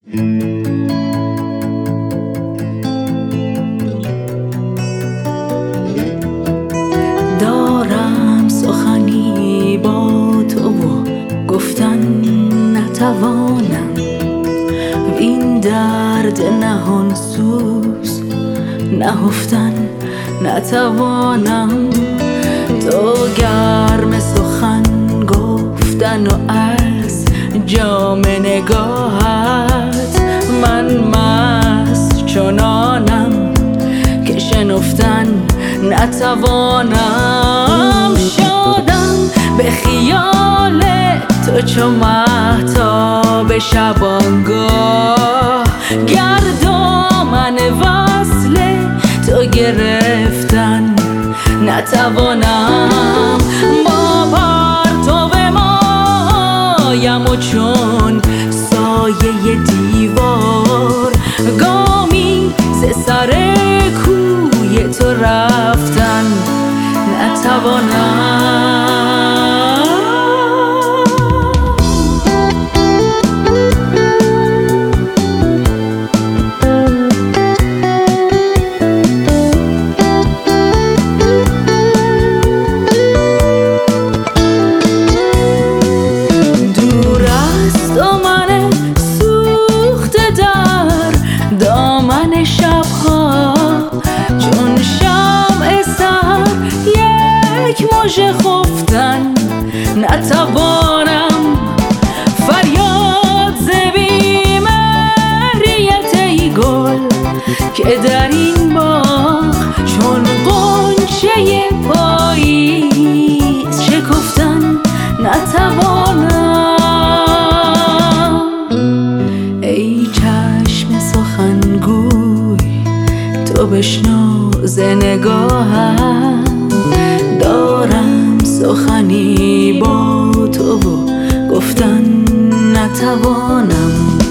دارم سخنی با تو و گفتن نتوانم، این درد نهان سوز نهفتن نتوانم. تو گرم سخن گفتن و از جام نگاهت، من مست چنانم که شنفتن نتوانم. شدم به خیال تو چو مهتاب شبانگاه، گردامن وصل تو گرفتن نتوانم. با پرتو مایم و چون سایه دیوار، گامی ز سر کوی تو رفتن نتوانم. مژه خفتن نتوانم. فریاد ز بی‌محریت ای گل که در این باغ چون غنچه پاییز شکفتن نتوانم. ای چشم سخنگوی تو بشنو ز نگاهم، دارم سخنی با تو و گفتن نتوانم.